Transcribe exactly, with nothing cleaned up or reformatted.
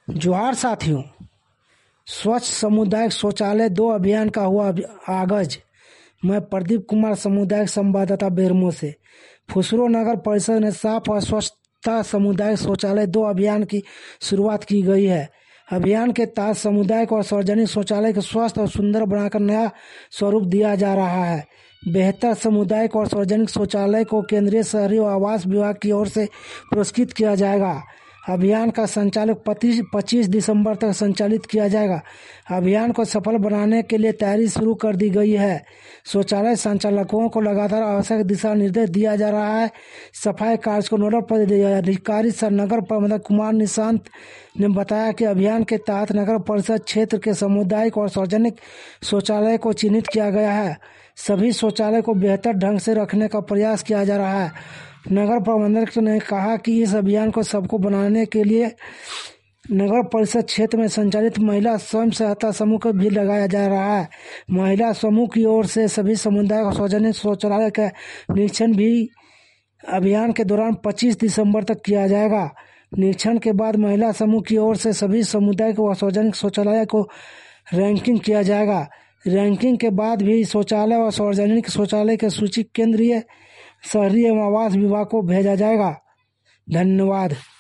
जोहार साथियों, स्वच्छ सामुदायिक शौचालय दो अभियान का हुआ आगाज। मैं प्रदीप कुमार, सामुदायिक संवाददाता बेरमो से। फुसरो नगर परिषद ने साफ और स्वच्छता सामुदायिक शौचालय दो अभियान की शुरुआत की गई है। अभियान के तहत सामुदायिक और सार्वजनिक शौचालय को स्वस्थ और सुंदर बनाकर नया स्वरूप दिया जा रहा है। बेहतर सामुदायिक और सार्वजनिक शौचालय को केंद्रीय शहरी आवास विभाग की ओर से पुरस्कृत किया जाएगा। अभियान का संचालन पच्चीस दिसंबर तक संचालित किया जाएगा। अभियान को सफल बनाने के लिए तैयारी शुरू कर दी गई है। शौचालय संचालकों को लगातार आवश्यक दिशा निर्देश दिया जा रहा है। सफाई कार्य को नोडल पदाधिकारी सर नगर प्रबंधक कुमार निशांत ने बताया कि अभियान के तहत नगर परिषद क्षेत्र के सामुदायिक और सार्वजनिक शौचालय को चिन्हित किया गया है। सभी शौचालय को बेहतर ढंग से रखने का प्रयास किया जा रहा है। नगर प्रबंधक ने कहा कि इस अभियान को सबको बनाने के लिए नगर परिषद क्षेत्र में संचालित महिला स्वयं सहायता समूह को भी लगाया जा रहा है। महिला समूह की ओर से सभी सामुदायिक और सार्वजनिक शौचालय का निरीक्षण भी अभियान के दौरान पच्चीस दिसंबर तक किया जाएगा। निरीक्षण के बाद महिला समूह की ओर से सभी सामुदायिक और सार्वजनिक शौचालय को रैंकिंग किया जाएगा। रैंकिंग के बाद भी शौचालय और सार्वजनिक शौचालय की सूची केंद्रीय शहरी एवं आवास विभाग को भेजा जाएगा। धन्यवाद।